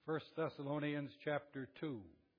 1 Thessalonians chapter 2.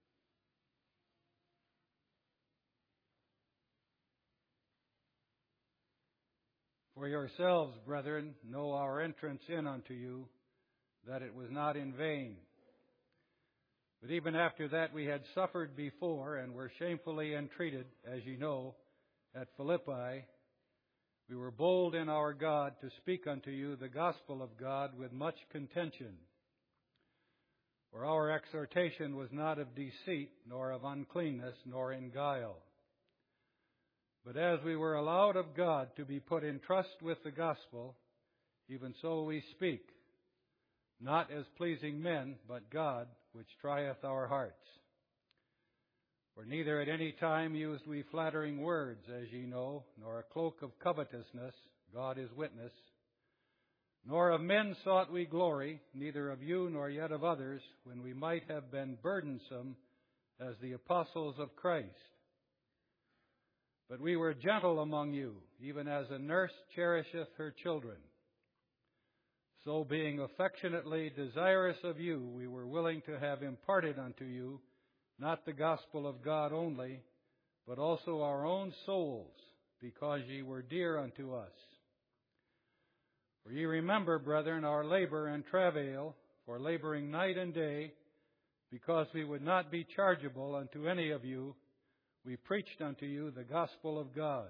For yourselves, brethren, know our entrance in unto you, that it was not in vain. But even after that we had suffered before, and were shamefully entreated, as ye know, at Philippi, we were bold in our God to speak unto you the gospel of God with much contention. For our exhortation was not of deceit, nor of uncleanness, nor in guile. But as we were allowed of God to be put in trust with the gospel, even so we speak, not as pleasing men, but God, which trieth our hearts. For neither at any time used we flattering words, as ye know, nor a cloak of covetousness, God is witness, nor of men sought we glory, neither of you nor yet of others, when we might have been burdensome as the apostles of Christ. But we were gentle among you, even as a nurse cherisheth her children. So being affectionately desirous of you, we were willing to have imparted unto you not the gospel of God only, but also our own souls, because ye were dear unto us. For ye remember, brethren, our labor and travail, for laboring night and day, because we would not be chargeable unto any of you, we preached unto you the gospel of God.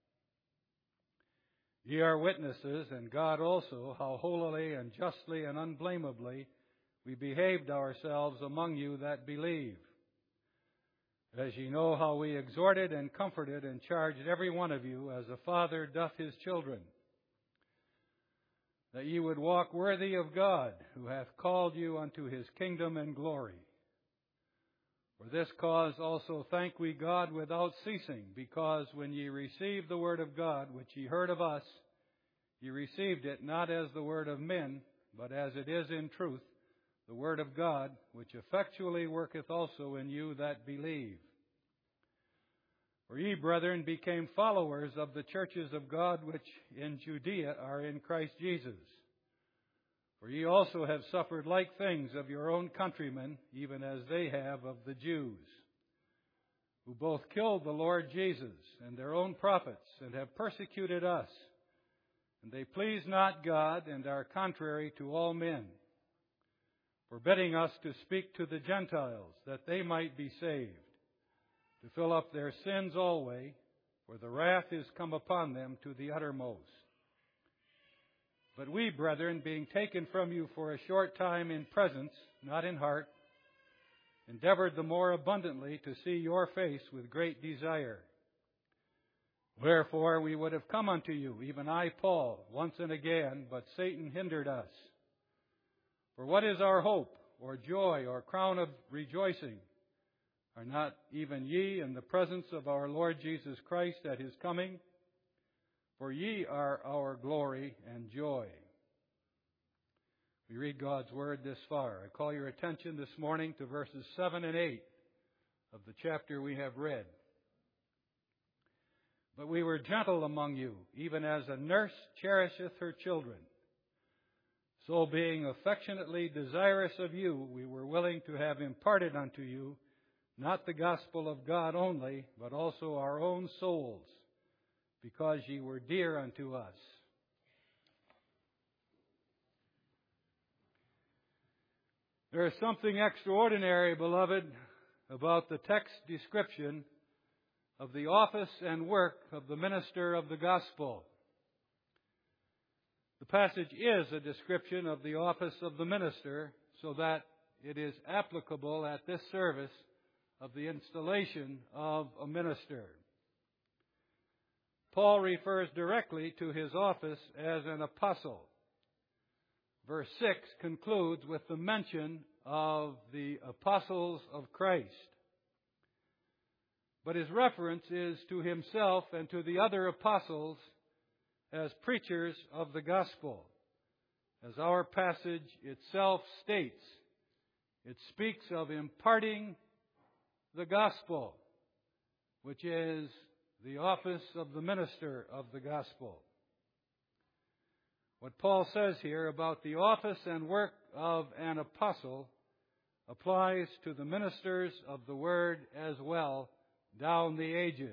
Ye are witnesses, and God also, how holily and justly and unblameably we behaved ourselves among you that believe. As ye know how we exhorted and comforted and charged every one of you, as a father doth his children, that ye would walk worthy of God, who hath called you unto his kingdom and glory. For this cause also thank we God without ceasing, because when ye received the word of God, which ye heard of us, ye received it not as the word of men, but as it is in truth, the word of God, which effectually worketh also in you that believe. For ye, brethren, became followers of the churches of God which in Judea are in Christ Jesus. For ye also have suffered like things of your own countrymen, even as they have of the Jews, who both killed the Lord Jesus and their own prophets, and have persecuted us. And they please not God, and are contrary to all men, forbidding us to speak to the Gentiles, that they might be saved, to fill up their sins always, for the wrath is come upon them to the uttermost. But we, brethren, being taken from you for a short time in presence, not in heart, endeavored the more abundantly to see your face with great desire. Wherefore we would have come unto you, even I, Paul, once and again, but Satan hindered us. For what is our hope, or joy, or crown of rejoicing? Are not even ye in the presence of our Lord Jesus Christ at his coming? For ye are our glory and joy. We read God's word this far. I call your attention this morning to verses 7 and 8 of the chapter we have read. But we were gentle among you, even as a nurse cherisheth her children. So being affectionately desirous of you, we were willing to have imparted unto you not the gospel of God only, but also our own souls, because ye were dear unto us. There is something extraordinary, beloved, about the text description of the office and work of the minister of the gospel. The passage is a description of the office of the minister, so that it is applicable at this service of the installation of a minister. Paul refers directly to his office as an apostle. Verse 6 concludes with the mention of the apostles of Christ. But his reference is to himself and to the other apostles as preachers of the gospel. As our passage itself states, it speaks of imparting the gospel, which is the office of the minister of the gospel. What Paul says here about the office and work of an apostle applies to the ministers of the Word as well down the ages.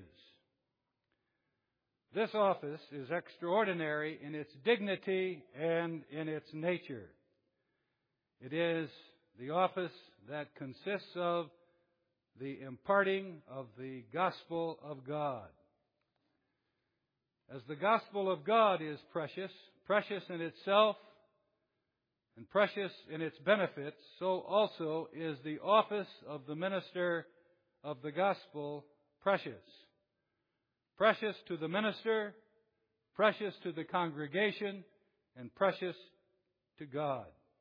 This office is extraordinary in its dignity and in its nature. It is the office that consists of the imparting of the gospel of God. As the gospel of God is precious, precious in itself and precious in its benefits, so also is the office of the minister of the gospel precious. Precious to the minister, precious to the congregation, and precious to God.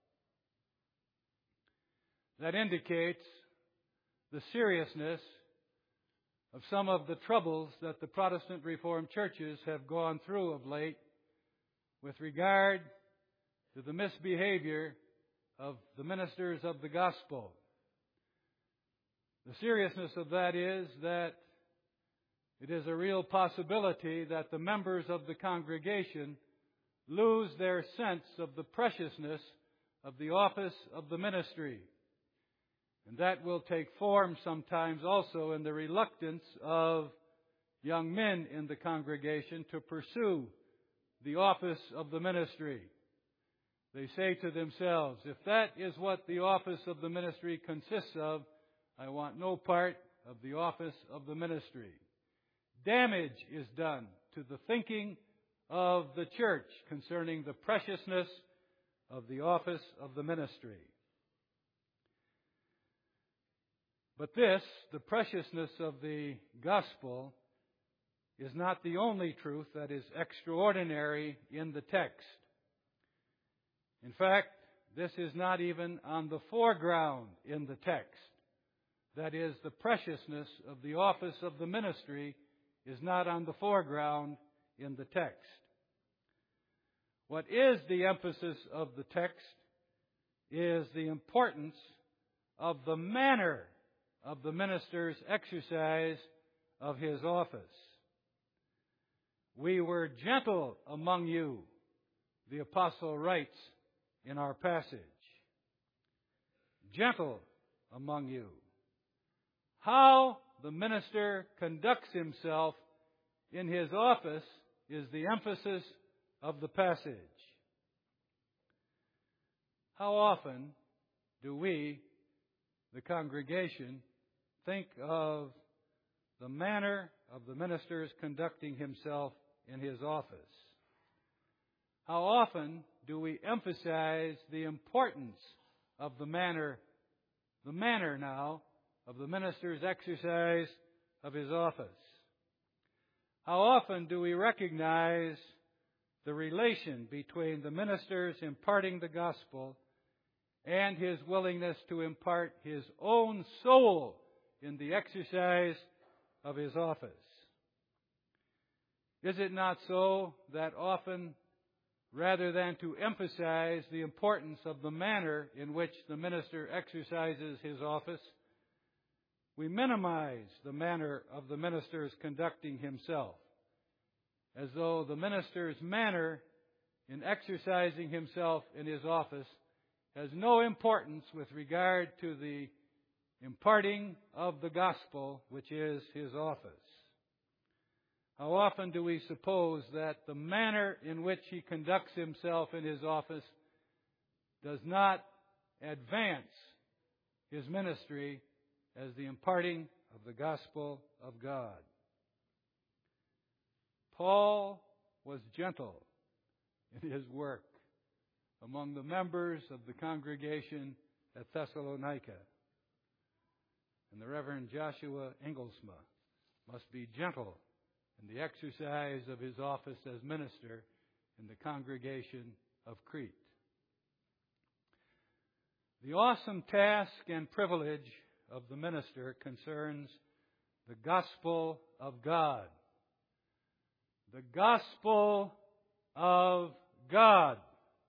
That indicates the seriousness of some of the troubles that the Protestant Reformed churches have gone through of late with regard to the misbehavior of the ministers of the gospel. The seriousness of that is that it is a real possibility that the members of the congregation lose their sense of the preciousness of the office of the ministry. And that will take form sometimes also in the reluctance of young men in the congregation to pursue the office of the ministry. They say to themselves, if that is what the office of the ministry consists of, I want no part of the office of the ministry. Damage is done to the thinking of the church concerning the preciousness of the office of the ministry. But this, the preciousness of the gospel, is not the only truth that is extraordinary in the text. In fact, this is not even on the foreground in the text. That is, the preciousness of the office of the ministry is not on the foreground in the text. What is the emphasis of the text is the importance of the manner of the minister's exercise of his office. We were gentle among you, the apostle writes in our passage. Gentle among you. How the minister conducts himself in his office is the emphasis of the passage. How often do we, the congregation, think of the manner of the minister's conducting himself in his office? How often do we emphasize the importance of the manner now of the minister's exercise of his office? How often do we recognize the relation between the minister's imparting the gospel and his willingness to impart his own soul in the exercise of his office? Is it not so that often, rather than to emphasize the importance of the manner in which the minister exercises his office, we minimize the manner of the minister's conducting himself, as though the minister's manner in exercising himself in his office has no importance with regard to the imparting of the gospel, which is his office? How often do we suppose that the manner in which he conducts himself in his office does not advance his ministry as the imparting of the gospel of God? Paul was gentle in his work among the members of the congregation at Thessalonica. And the Reverend Joshua Engelsma must be gentle in the exercise of his office as minister in the congregation of Crete. The awesome task and privilege of the minister concerns the gospel of God. The gospel of God.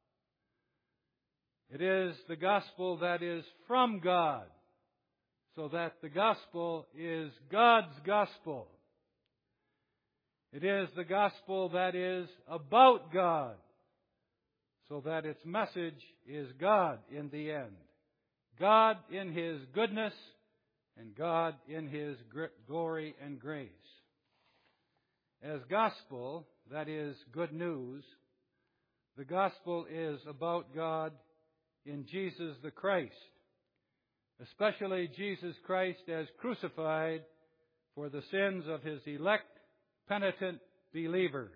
It is the gospel that is from God, so that the gospel is God's gospel. It is the gospel that is about God, so that its message is God in the end. God in His goodness and God in His glory and grace. As gospel, that is good news, the gospel is about God in Jesus the Christ, especially Jesus Christ as crucified for the sins of His elect, penitent believers,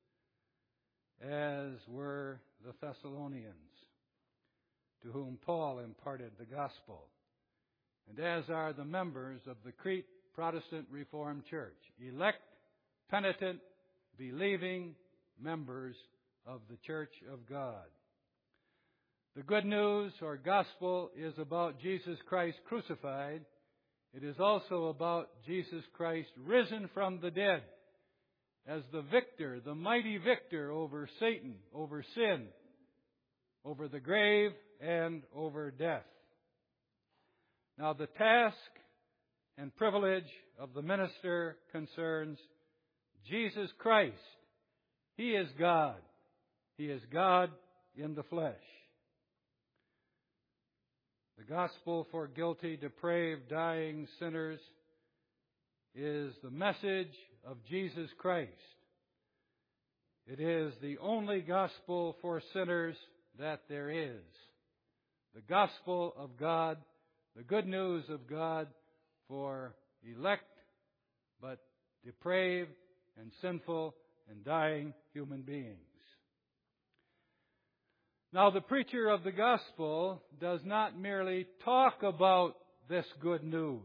as were the Thessalonians, to whom Paul imparted the gospel, and as are the members of the Crete Protestant Reformed Church, elect, penitent, believing members of the Church of God. The good news or gospel is about Jesus Christ crucified. It is also about Jesus Christ risen from the dead as the victor, the mighty victor over Satan, over sin, over the grave, and over death. Now, the task and privilege of the minister concerns Jesus Christ. He is God. He is God in the flesh. The gospel for guilty, depraved, dying sinners is the message of Jesus Christ. It is the only gospel for sinners that there is. The gospel of God, the good news of God for elect but depraved and sinful and dying human beings. Now, the preacher of the gospel does not merely talk about this good news.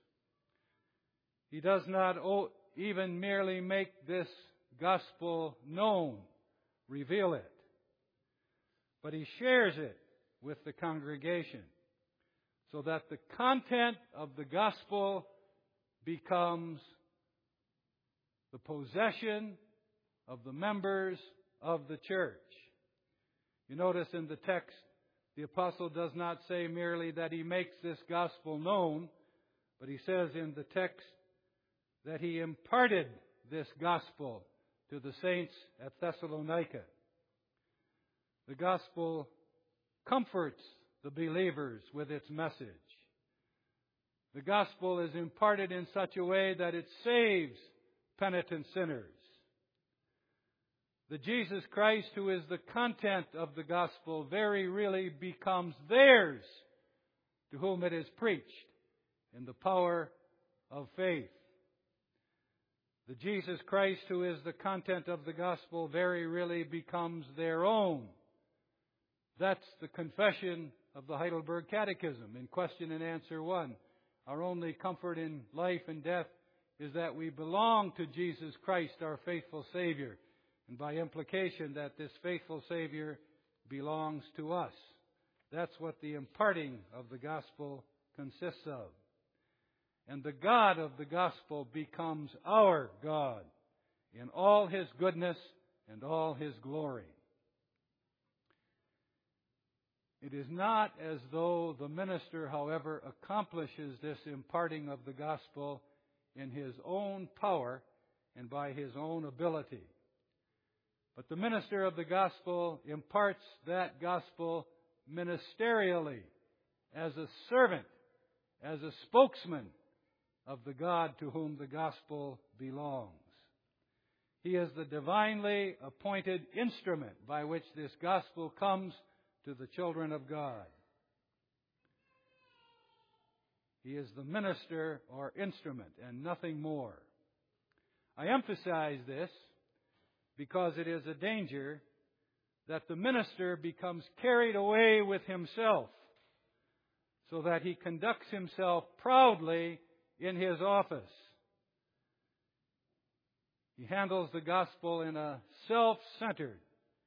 He does not even merely make this gospel known, reveal it, but he shares it with the congregation so that the content of the gospel becomes the possession of the members of the church. You notice in the text, the apostle does not say merely that he makes this gospel known, but he says in the text that he imparted this gospel to the saints at Thessalonica. The gospel comforts the believers with its message. The gospel is imparted in such a way that it saves penitent sinners. The Jesus Christ, who is the content of the gospel, very really becomes theirs to whom it is preached in the power of faith. The Jesus Christ, who is the content of the gospel, very really becomes their own. That's the confession of the Heidelberg Catechism in Question and Answer 1. Our only comfort in life and death is that we belong to Jesus Christ, our faithful Savior, and by implication that this faithful Savior belongs to us. That's what the imparting of the gospel consists of. And the God of the gospel becomes our God in all His goodness and all His glory. It is not as though the minister, however, accomplishes this imparting of the gospel in his own power and by his own ability. But the minister of the gospel imparts that gospel ministerially, as a servant, as a spokesman of the God to whom the gospel belongs. He is the divinely appointed instrument by which this gospel comes to the children of God. He is the minister or instrument and nothing more. I emphasize this because it is a danger that the minister becomes carried away with himself so that he conducts himself proudly in his office. He handles the gospel in a self-centered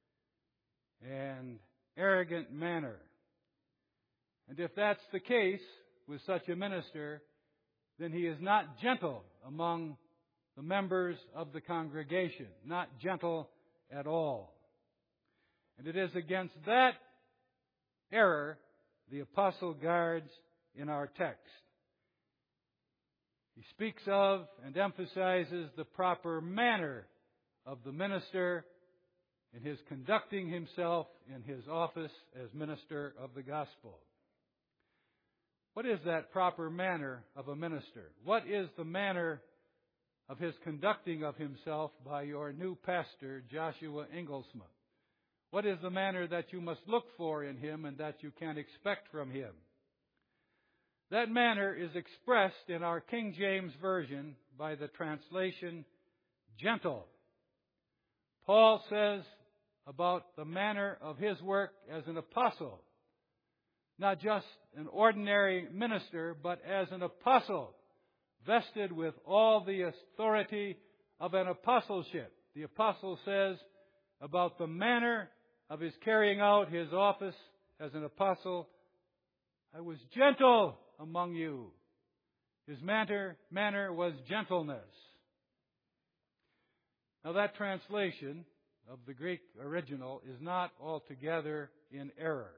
and arrogant manner. And if that's the case with such a minister, then he is not gentle among the members of the congregation, not gentle at all. And it is against that error the apostle guards in our text. He speaks of and emphasizes the proper manner of the minister in his conducting himself in his office as minister of the gospel. What is that proper manner of a minister? What is the manner of his conducting of himself by your new pastor, Joshua Inglesma? What is the manner that you must look for in him and that you can expect from him? That manner is expressed in our King James Version by the translation gentle. Paul says about the manner of his work as an apostle, not just an ordinary minister, but as an apostle, vested with all the authority of an apostleship. The apostle says about the manner of his carrying out his office as an apostle, I was gentle among you. His manner was gentleness. Now that translation of the Greek original is not altogether in error.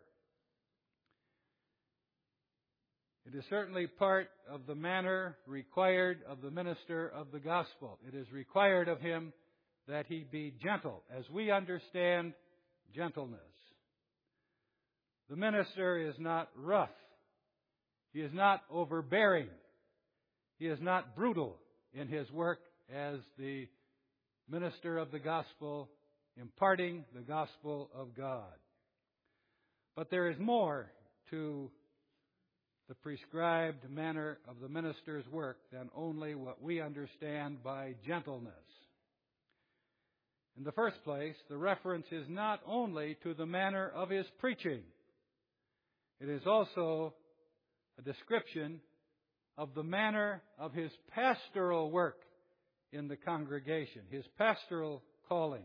It is certainly part of the manner required of the minister of the gospel. It is required of him that he be gentle, as we understand gentleness. The minister is not rough. He is not overbearing. He is not brutal in his work as the minister of the gospel, imparting the gospel of God. But there is more to the prescribed manner of the minister's work than only what we understand by gentleness. In the first place, the reference is not only to the manner of his preaching. It is also a description of the manner of his pastoral work in the congregation, his pastoral calling.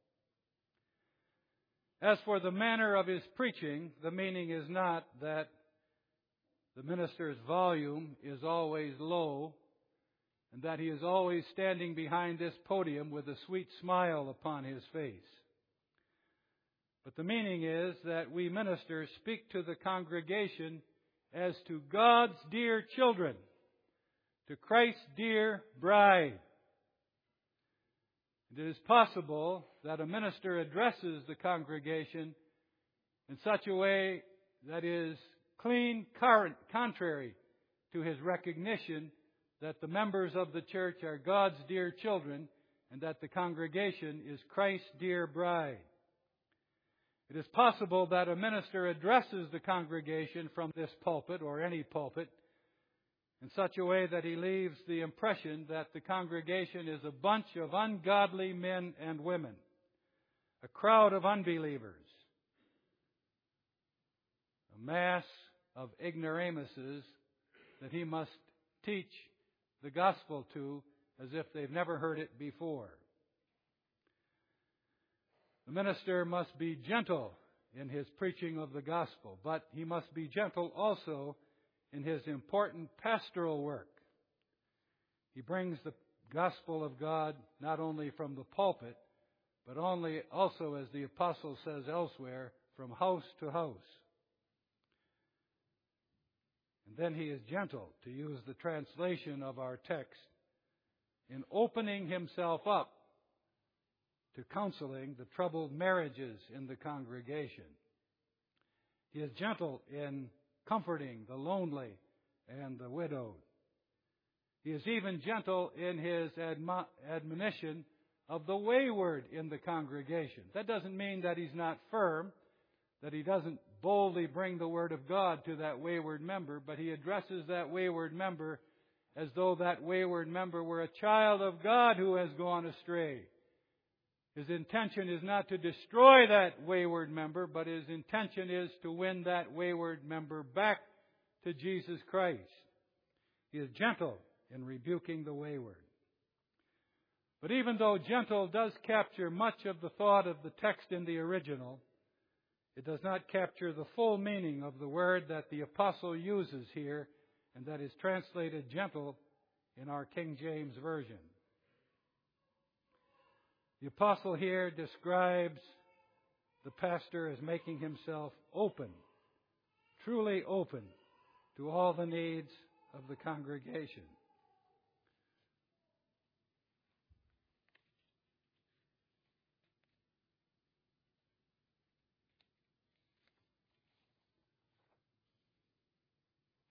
As for the manner of his preaching, the meaning is not that the minister's volume is always low and that he is always standing behind this podium with a sweet smile upon his face. But the meaning is that we ministers speak to the congregation as to God's dear children, to Christ's dear bride. It is possible that a minister addresses the congregation in such a way that is clean contrary to his recognition that the members of the church are God's dear children and that the congregation is Christ's dear bride. It is possible that a minister addresses the congregation from this pulpit or any pulpit in such a way that he leaves the impression that the congregation is a bunch of ungodly men and women, a crowd of unbelievers, a mass of ignoramuses that he must teach the gospel to as if they've never heard it before. The minister must be gentle in his preaching of the gospel, but he must be gentle also in his important pastoral work. He brings the gospel of God not only from the pulpit, but also, as the apostle says elsewhere, from house to house. And then he is gentle, to use the translation of our text, in opening himself up to counseling the troubled marriages in the congregation. He is gentle in comforting the lonely and the widowed. He is even gentle in his admonition of the wayward in the congregation. That doesn't mean that he's not firm, that he doesn't boldly bring the word of God to that wayward member, but he addresses that wayward member as though that wayward member were a child of God who has gone astray. His intention is not to destroy that wayward member, but his intention is to win that wayward member back to Jesus Christ. He is gentle in rebuking the wayward. But even though gentle does capture much of the thought of the text in the original, it does not capture the full meaning of the word that the apostle uses here and that is translated gentle in our King James Version. The apostle here describes the pastor as making himself open, truly open to all the needs of the congregation.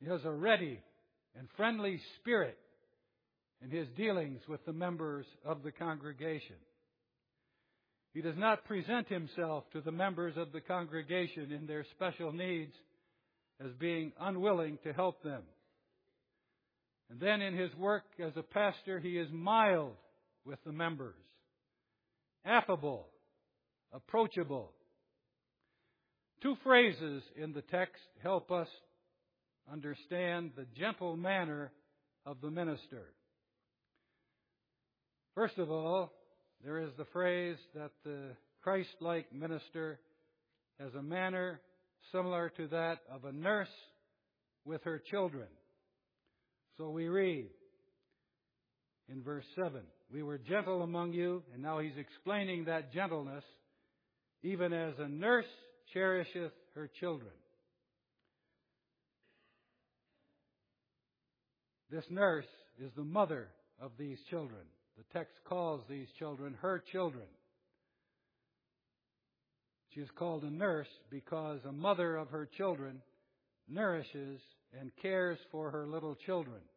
He has a ready and friendly spirit in his dealings with the members of the congregation. He does not present himself to the members of the congregation in their special needs as being unwilling to help them. And then in his work as a pastor, he is mild with the members, affable, approachable. Two phrases in the text help us understand the gentle manner of the minister. First of all, there is the phrase that the Christ-like minister has a manner similar to that of a nurse with her children. So we read in verse 7, "We were gentle among you," and now he's explaining that gentleness, "even as a nurse cherisheth her children." This nurse is the mother of these children. The text calls these children her children. She is called a nurse because a mother of her children nourishes and cares for her little children.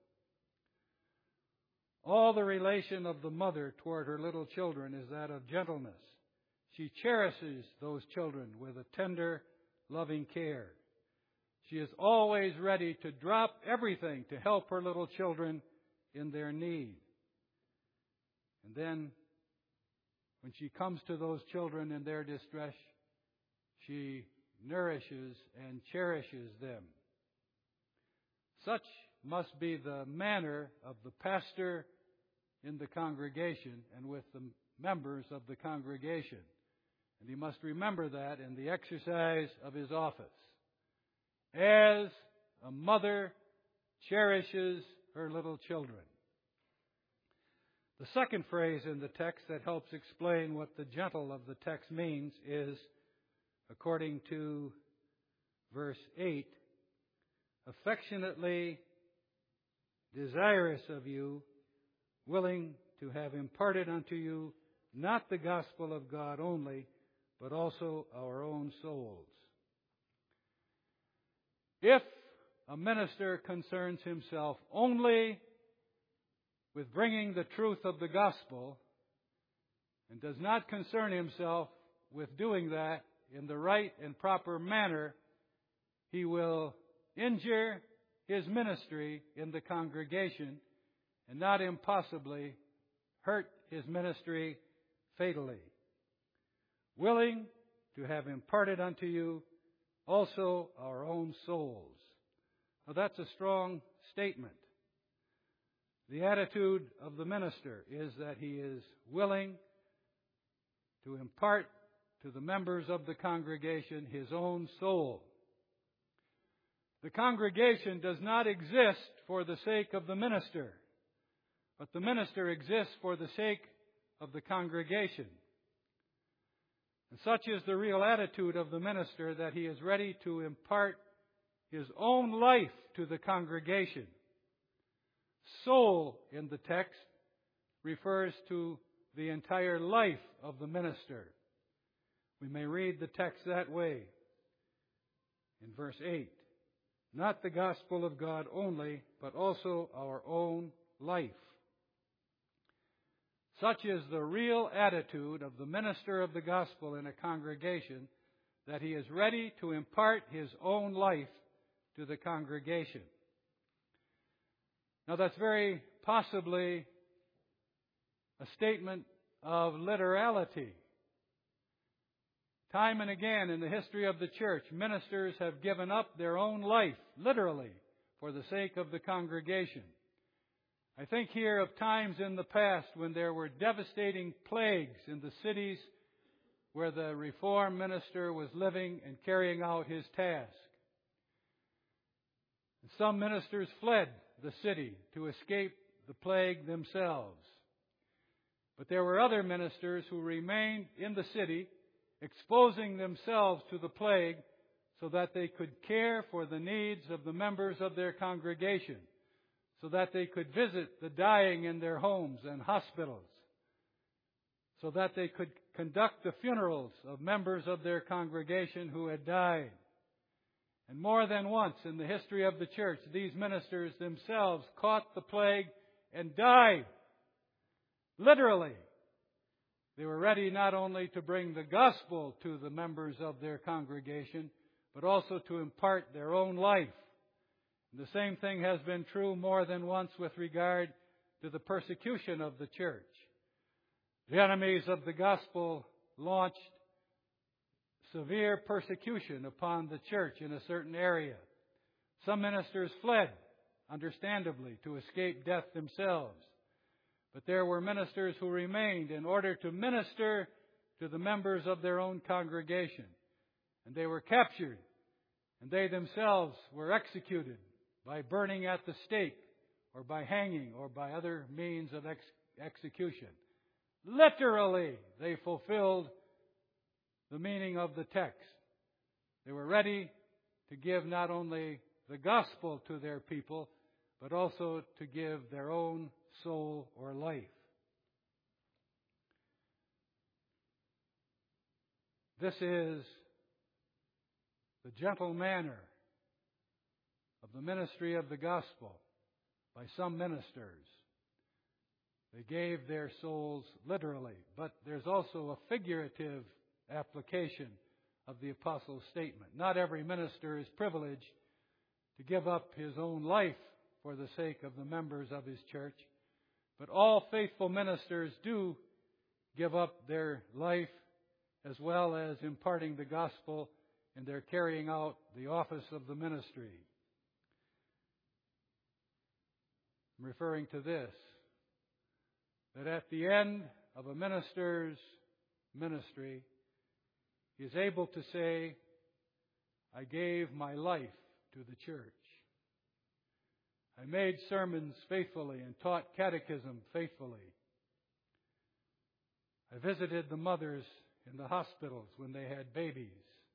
All the relation of the mother toward her little children is that of gentleness. She cherishes those children with a tender, loving care. She is always ready to drop everything to help her little children in their need. And then, when she comes to those children in their distress, she nourishes and cherishes them. Such must be the manner of the pastor in the congregation and with the members of the congregation. And he must remember that in the exercise of his office. As a mother cherishes her little children. The second phrase in the text that helps explain what the gentle of the text means is, according to verse 8, affectionately desirous of you, willing to have imparted unto you not the gospel of God only, but also our own souls. If a minister concerns himself only with bringing the truth of the gospel and does not concern himself with doing that in the right and proper manner, he will injure his ministry in the congregation and not impossibly hurt his ministry fatally. Willing to have imparted unto you also our own souls. Now that's a strong statement. The attitude of the minister is that he is willing to impart to the members of the congregation his own soul. The congregation does not exist for the sake of the minister, but the minister exists for the sake of the congregation. And such is the real attitude of the minister, that he is ready to impart his own life to the congregation. Soul in the text refers to the entire life of the minister. We may read the text that way. In verse 8, not the gospel of God only, but also our own life. Such is the real attitude of the minister of the gospel in a congregation, that he is ready to impart his own life to the congregation. Now that's very possibly a statement of literality. Time and again in the history of the church, ministers have given up their own life, literally, for the sake of the congregation. I think here of times in the past when there were devastating plagues in the cities where the Reformed minister was living and carrying out his task. And some ministers fled the city to escape the plague themselves. But there were other ministers who remained in the city, exposing themselves to the plague so that they could care for the needs of the members of their congregation, so that they could visit the dying in their homes and hospitals, so that they could conduct the funerals of members of their congregation who had died. And more than once in the history of the church, these ministers themselves caught the plague and died. Literally. They were ready not only to bring the gospel to the members of their congregation, but also to impart their own life. And the same thing has been true more than once with regard to the persecution of the church. The enemies of the gospel launched severe persecution upon the church in a certain area. Some ministers fled, understandably, to escape death themselves. But there were ministers who remained in order to minister to the members of their own congregation. And they were captured, and they themselves were executed by burning at the stake, or by hanging, or by other means of execution. Literally, they fulfilled the meaning of the text. They were ready to give not only the gospel to their people, but also to give their own soul or life. This is the gentle manner of the ministry of the gospel by some ministers. They gave their souls literally, but there's also a figurative application of the apostle's statement. Not every minister is privileged to give up his own life for the sake of the members of his church, but all faithful ministers do give up their life as well as imparting the gospel in their carrying out the office of the ministry. I'm referring to this, that at the end of a minister's ministry, he is able to say, I gave my life to the church. I made sermons faithfully and taught catechism faithfully. I visited the mothers in the hospitals when they had babies.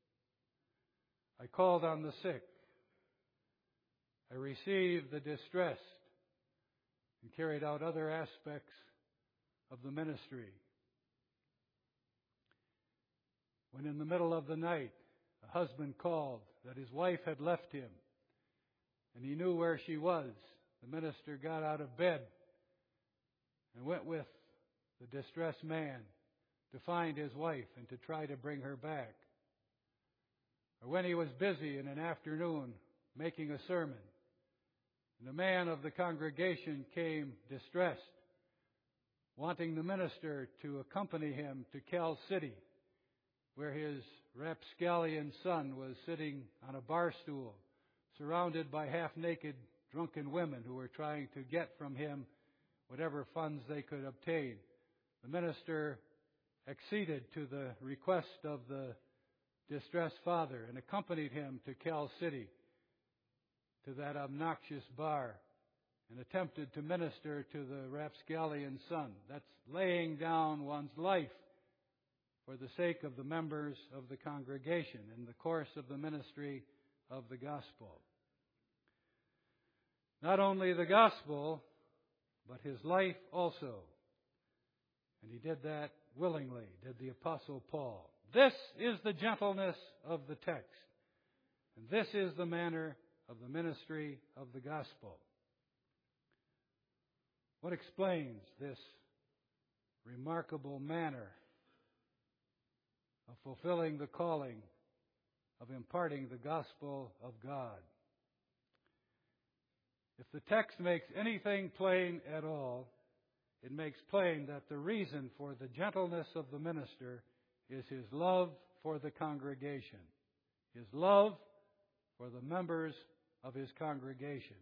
I called on the sick. I received the distressed and carried out other aspects of the ministry. When in the middle of the night, a husband called that his wife had left him, and he knew where she was, the minister got out of bed and went with the distressed man to find his wife and to try to bring her back. Or when he was busy in an afternoon making a sermon, and a man of the congregation came distressed, wanting the minister to accompany him to Cal City, where his rapscallion son was sitting on a bar stool, surrounded by half-naked drunken women who were trying to get from him whatever funds they could obtain. The minister acceded to the request of the distressed father and accompanied him to Cal City, to that obnoxious bar, and attempted to minister to the rapscallion son. That's laying down one's life for the sake of the members of the congregation in the course of the ministry of the gospel. Not only the gospel, but his life also. And he did that willingly, did the Apostle Paul. This is the gentleness of the text. And this is the manner of the ministry of the gospel. What explains this remarkable manner of fulfilling the calling of imparting the gospel of God? If the text makes anything plain at all, it makes plain that the reason for the gentleness of the minister is his love for the congregation, his love for the members of his congregation.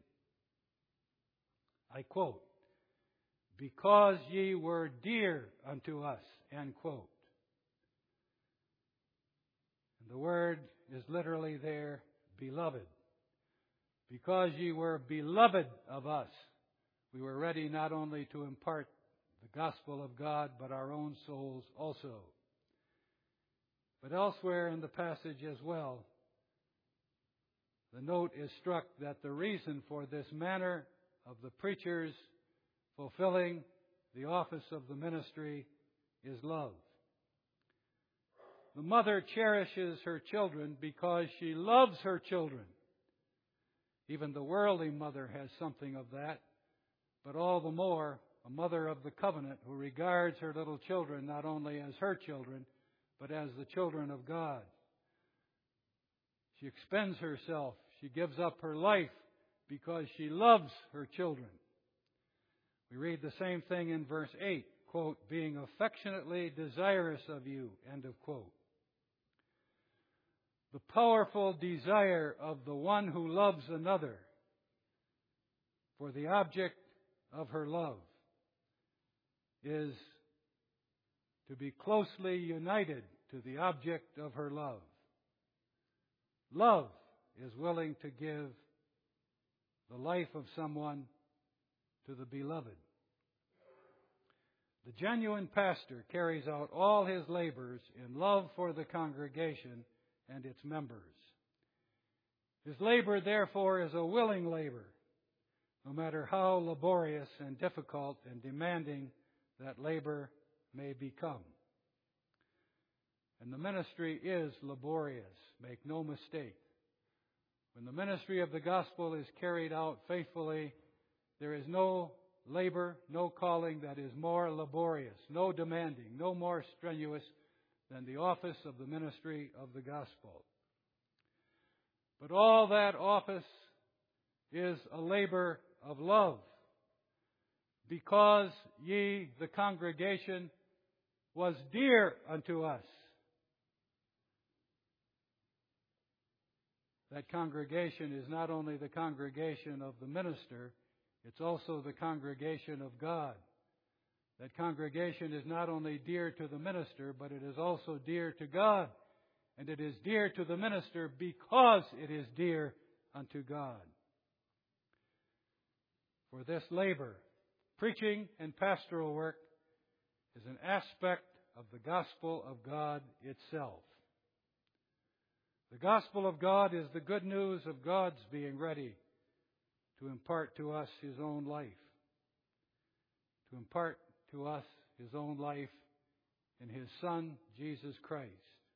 I quote, "Because ye were dear unto us," end quote. And the word is literally there, beloved. Because ye were beloved of us, we were ready not only to impart the gospel of God, but our own souls also. But elsewhere in the passage as well, the note is struck that the reason for this manner of the preacher's fulfilling the office of the ministry is love. the mother cherishes her children because she loves her children. Even the worldly mother has something of that, but all the more a mother of the covenant who regards her little children not only as her children, but as the children of God. She expends herself. She gives up her life because she loves her children. We read the same thing in verse 8, quote, being affectionately desirous of you, end of quote. The powerful desire of the one who loves another for the object of her love is to be closely united to the object of her love. Love is willing to give the life of someone to the beloved. The genuine pastor carries out all his labors in love for the congregation and its members. His labor, therefore, is a willing labor, no matter how laborious and difficult and demanding that labor may become. And the ministry is laborious, make no mistake. When the ministry of the gospel is carried out faithfully, there is no labor, no calling that is more laborious, no demanding, no more strenuous than the office of the ministry of the gospel. But all that office is a labor of love. Because ye, the congregation, was dear unto us. That congregation is not only the congregation of the minister, it's also the congregation of God. That congregation is not only dear to the minister, but it is also dear to God. And it is dear to the minister because it is dear unto God. For this labor, preaching and pastoral work, is an aspect of the gospel of God itself. The gospel of God is the good news of God's being ready to impart to us His own life. To impart to us His own life in His Son, Jesus Christ.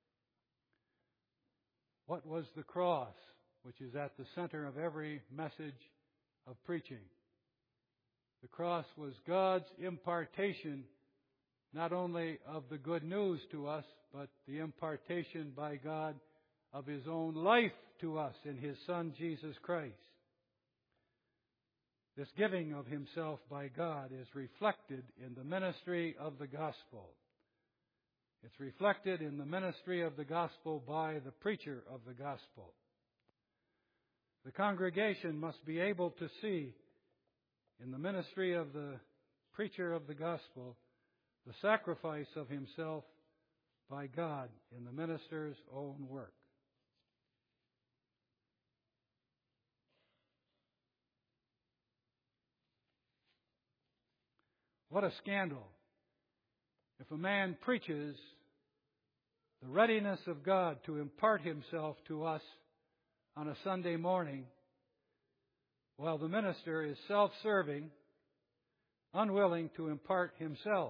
What was the cross, which is at the center of every message of preaching? The cross was God's impartation, not only of the good news to us, but the impartation by God of His own life to us in His Son, Jesus Christ. This giving of Himself by God is reflected in the ministry of the gospel. It's reflected in the ministry of the gospel by the preacher of the gospel. The congregation must be able to see in the ministry of the preacher of the gospel the sacrifice of himself by God in the minister's own work. What a scandal if a man preaches the readiness of God to impart Himself to us on a Sunday morning, while the minister is self-serving, unwilling to impart himself.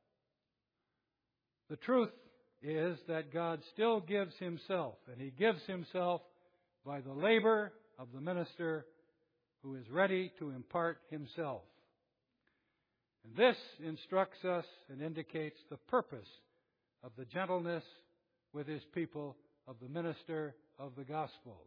The truth is that God still gives Himself, and He gives Himself by the labor of the minister who is ready to impart himself. And this instructs us and indicates the purpose of the gentleness with His people of the minister of the gospel.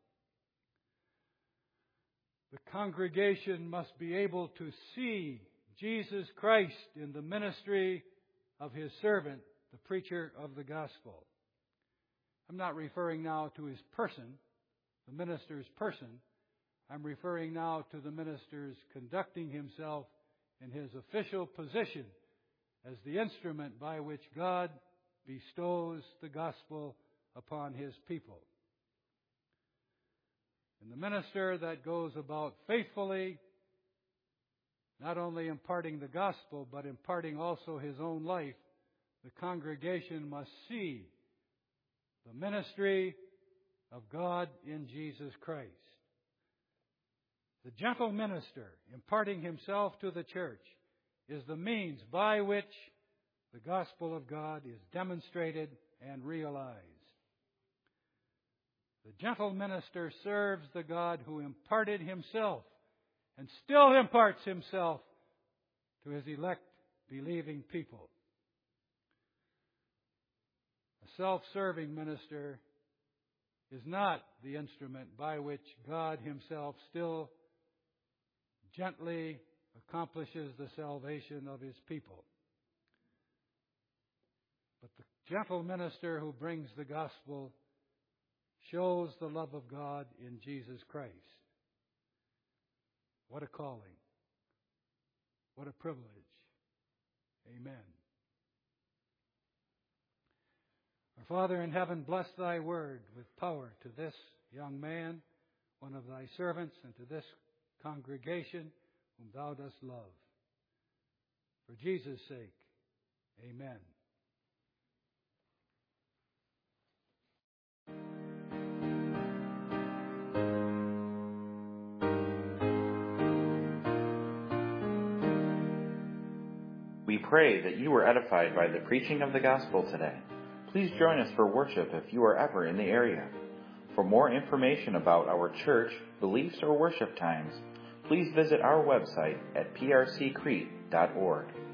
The congregation must be able to see Jesus Christ in the ministry of His servant, the preacher of the gospel. I'm not referring now to His person, the minister's person. I'm referring now to the minister's conducting himself in his official position as the instrument by which God bestows the gospel upon His people. And the minister that goes about faithfully, not only imparting the gospel, but imparting also his own life, the congregation must see the ministry of God in Jesus Christ. The gentle minister, imparting himself to the church, is the means by which the gospel of God is demonstrated and realize. The gentle minister serves the God who imparted himself and still imparts himself to his elect believing people. A self-serving minister is not the instrument by which God himself still gently accomplishes the salvation of his people. But the gentle minister who brings the gospel shows the love of God in Jesus Christ. What a calling. What a privilege. Amen. Our Father in heaven, bless thy word with power to this young man, one of thy servants, and to this congregation whom thou dost love. For Jesus' sake, amen. We pray that you were edified by the preaching of the gospel today. Please join us for worship if you are ever in the area. For more information about our church, beliefs, or worship times, please visit our website at prccrete.org.